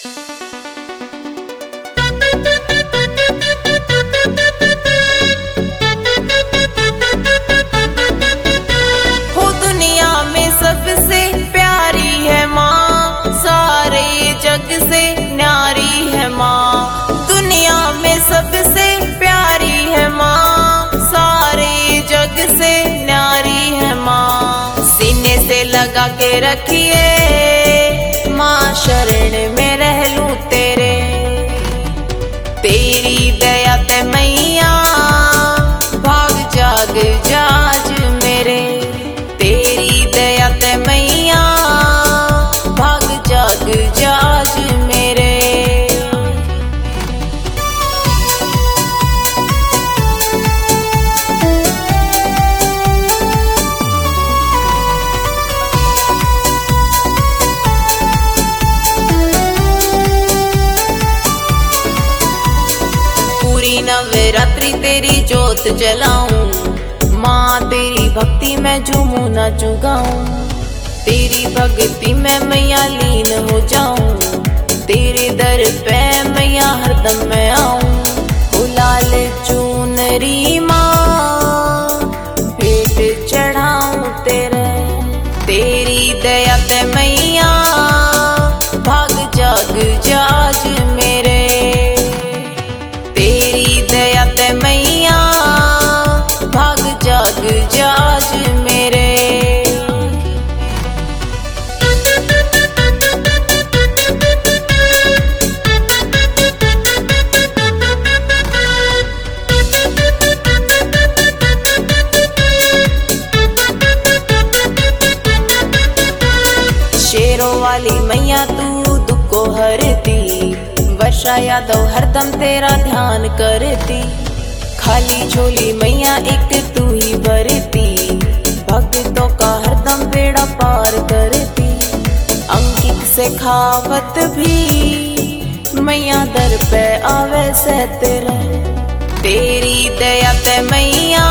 हो दुनिया में सबसे प्यारी है माँ, सारे जग से न्यारी है माँ। दुनिया में सबसे प्यारी है माँ, सारे जग से न्यारी है माँ। सीने से लगा के रखिए माँ, शरण में रह लूं तेरे। तेरी दया ते मैया भाग जाग जाज मेरे। तेरी दया ते मैया भाग जाग जाज मेरे। पूरी नवरात्रि तेरी जोत जलाऊं माँ, तेरी भक्ति में झूमूं नाचूं गाऊं। तेरी भक्ति में मैया लीन हो जाऊं, तेरे दर पे मैया हरदम मैं आऊं। लाल चुनरी माँ भेंट चढ़ाऊं तेरे। तेरी दया ते मैया भाग जाग जाज मेरे। तेरी दया ते मैया भाग जाग जाज मेरे। शेरों वाली मैया तू दुख को हरती, वर्षा यादव हरदम तेरा ध्यान करती। खाली झोली मैया एक तू ही भरती, भक्तों का हरदम बेड़ा पार करती। अंकित से खावत भी मैया दर पे आवे से तेरे। तेरी दया ते मैया